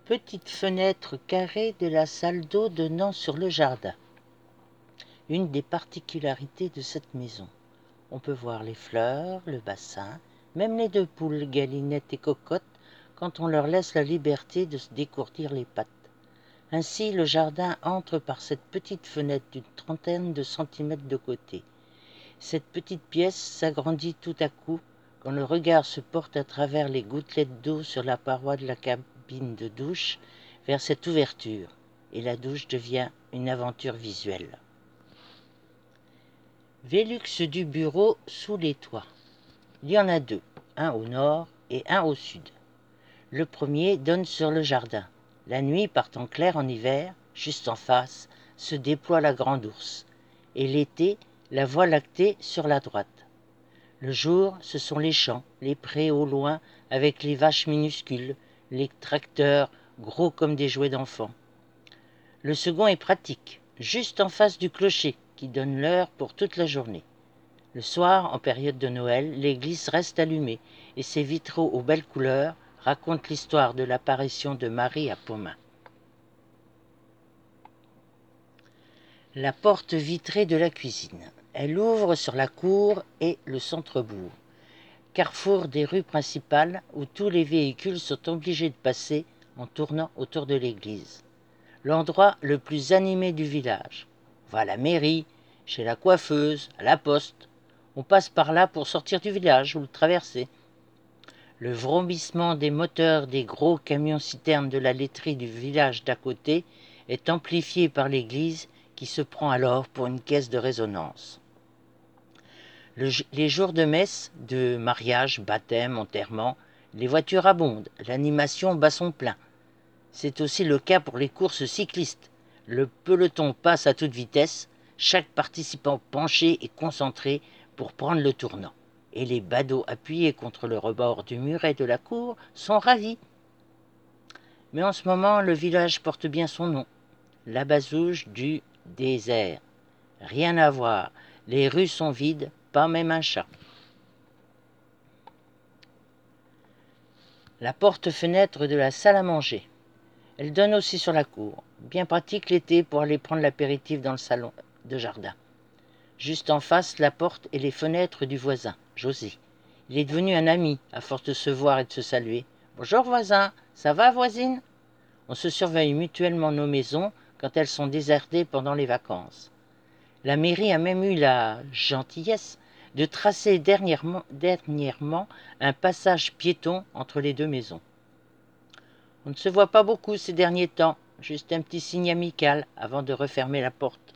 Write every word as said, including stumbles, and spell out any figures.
Petite fenêtre carrée de la salle d'eau donnant sur le jardin. Une des particularités de cette maison. On peut voir les fleurs, le bassin, même les deux poules, Galinette et Cocotte, quand on leur laisse la liberté de se décourdir les pattes. Ainsi, le jardin entre par cette petite fenêtre d'une trentaine de centimètres de côté. Cette petite pièce s'agrandit tout à coup quand le regard se porte à travers les gouttelettes d'eau sur la paroi de la cabine de douche vers cette ouverture, et la douche devient une aventure visuelle. Vélux du bureau sous les toits. Il y en a deux, un au nord et un au sud. Le premier donne sur le jardin. La nuit, par temps clair en hiver, juste en face, se déploie la grande ours. Et l'été, la voie lactée sur la droite. Le jour, ce sont les champs, les prés au loin, avec les vaches minuscules, les tracteurs gros comme des jouets d'enfants. Le second est pratique, juste en face du clocher, qui donne l'heure pour toute la journée. Le soir, en période de Noël, l'église reste allumée et ses vitraux aux belles couleurs racontent l'histoire de l'apparition de Marie à Pomain. La porte vitrée de la cuisine. Elle ouvre sur la cour et le centre-bourg. Carrefour des rues principales où tous les véhicules sont obligés de passer en tournant autour de l'église. L'endroit le plus animé du village. On va à la mairie, chez la coiffeuse, à la poste. On passe par là pour sortir du village ou le traverser. Le vrombissement des moteurs des gros camions-citernes de la laiterie du village d'à côté est amplifié par l'église qui se prend alors pour une caisse de résonance. Le, les jours de messe, de mariage, baptême, enterrement, les voitures abondent, l'animation bat son plein. C'est aussi le cas pour les courses cyclistes. Le peloton passe à toute vitesse, chaque participant penché et concentré pour prendre le tournant. Et les badauds appuyés contre le rebord du muret de la cour sont ravis. Mais en ce moment, le village porte bien son nom. La Bazouge du désert. Rien à voir. Les rues sont vides, pas même un chat. La porte-fenêtre de la salle à manger. Elle donne aussi sur la cour. Bien pratique l'été pour aller prendre l'apéritif dans le salon de jardin. Juste en face, la porte et les fenêtres du voisin, José. Il est devenu un ami, à force de se voir et de se saluer. « Bonjour voisin, ça va voisine ?» On se surveille mutuellement nos maisons quand elles sont désertées pendant les vacances. La mairie a même eu la gentillesse de tracer dernièrement, dernièrement un passage piéton entre les deux maisons. On ne se voit pas beaucoup ces derniers temps, juste un petit signe amical avant de refermer la porte.